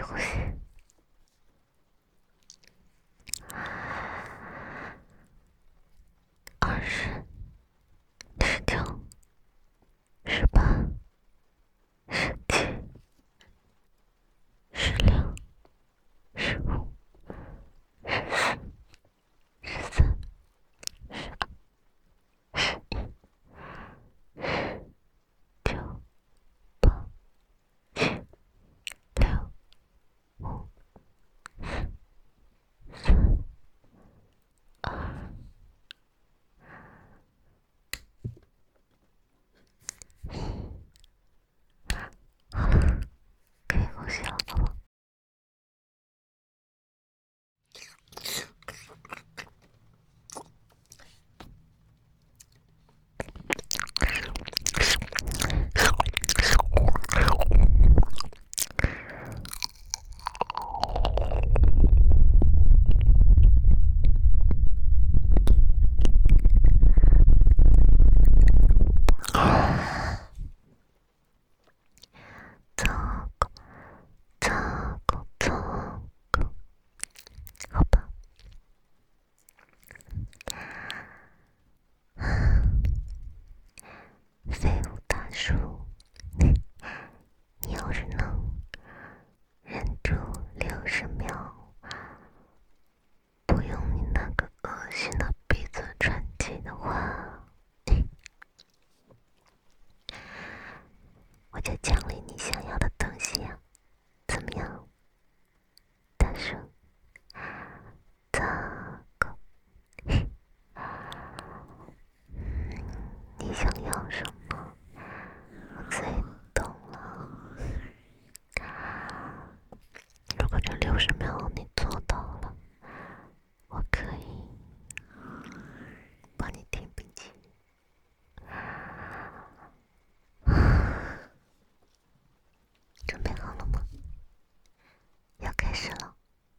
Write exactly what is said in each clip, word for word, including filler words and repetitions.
吸呼吸。二十、十九、十八、十七、十六、十五、十四、十三、十二、十一、十、九、八、七、六、五、四、三、二。好了，可以呼吸了，宝宝。糟糕，糟糕，糟糕，好吧。废物大叔，你要是能忍住六十秒，不用你那个恶心的鼻子喘气的话，我就奖励你想要的东西呀、啊，怎么样？大叔，糟糕，你想要什么？我最懂了。如果这六十秒你做到了，我可以帮你填笔记。准备好了吗？要开始了。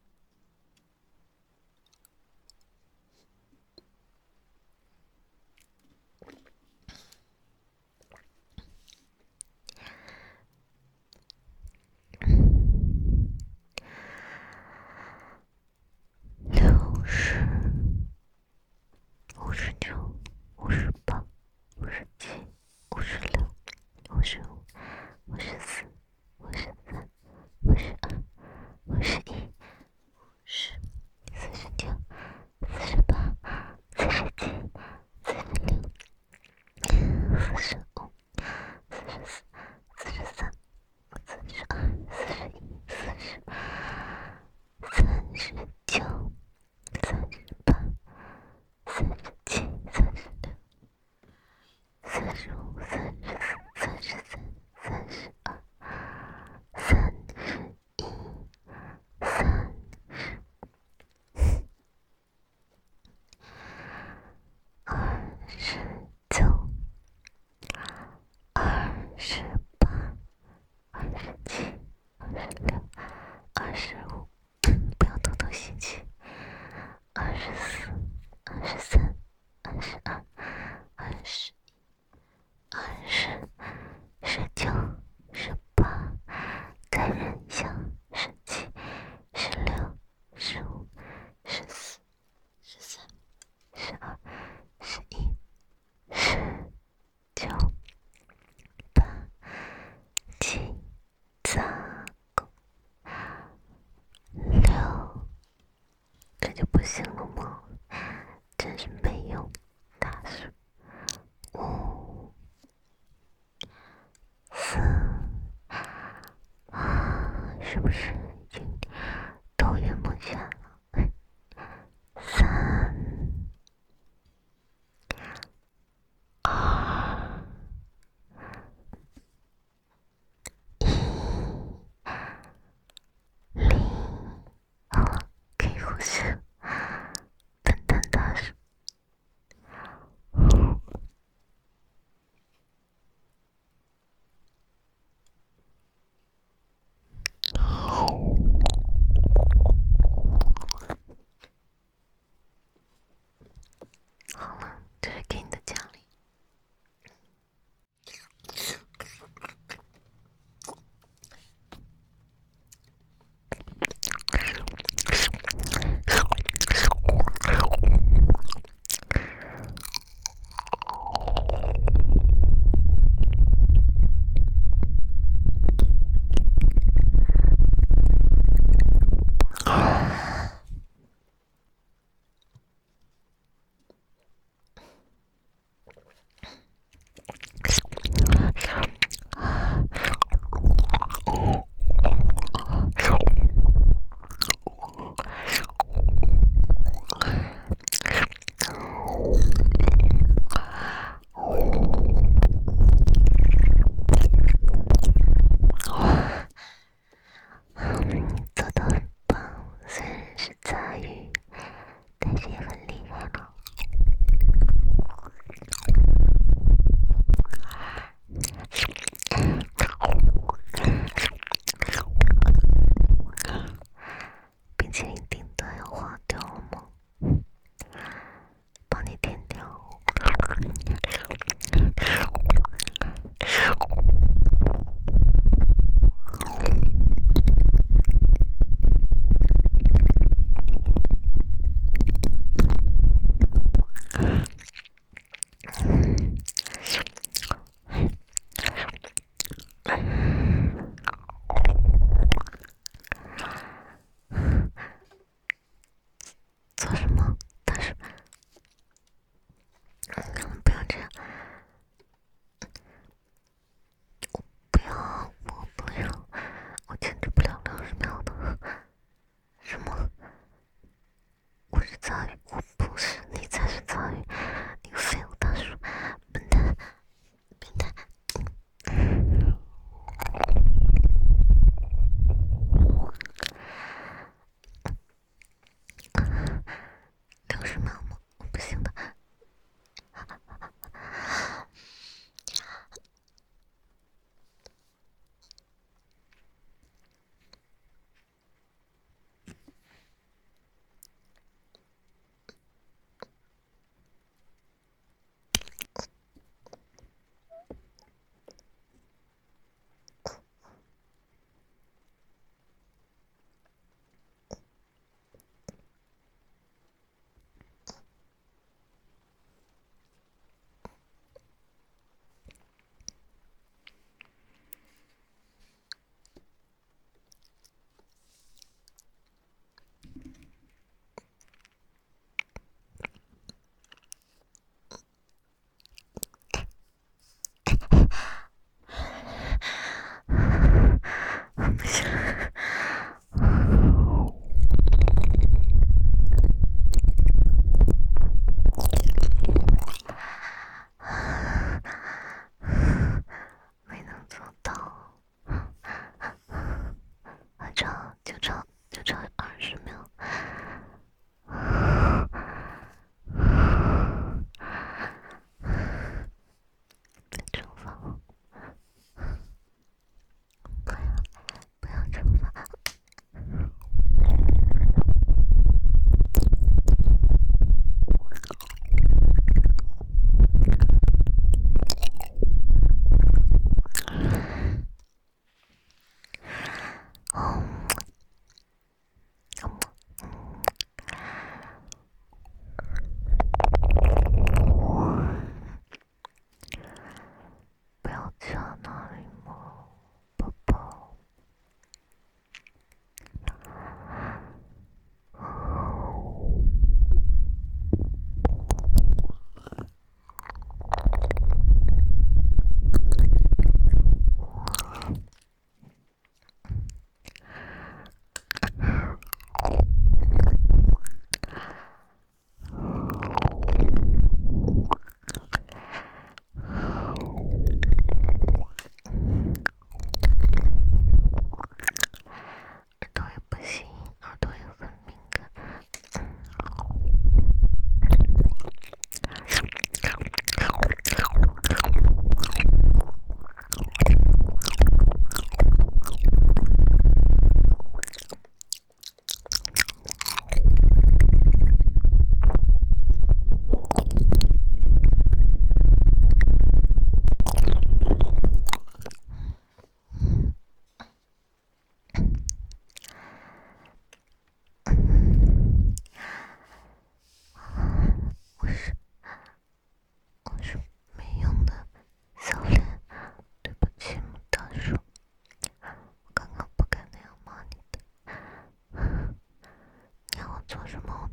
六十、五十九、五十八、五十七、五十六、五十五、五十四、五十三、五十二、五十一、五十、四十九、四十八、四十七、四十六、四十五、四十四、四十三、四十二、四十一、四十、三十九、三十八、三十七、三十六、三十五、三十四、三十三、三十二、三十一、三十、二十九、二十八、二十七、二十六、二十五，不要偷偷吸气。二十四、二十三、二十二、二十一、二十、十九、十八，再忍一下。十七、十六、十五、十四、十三、十二、十一、十、九、八、七、八、六，这就不行了吗？真是没用，大叔。五、四，啊，是不是已经头晕目眩了？三、二、一、零，好了，可以呼吸了。笨蛋大叔。 什么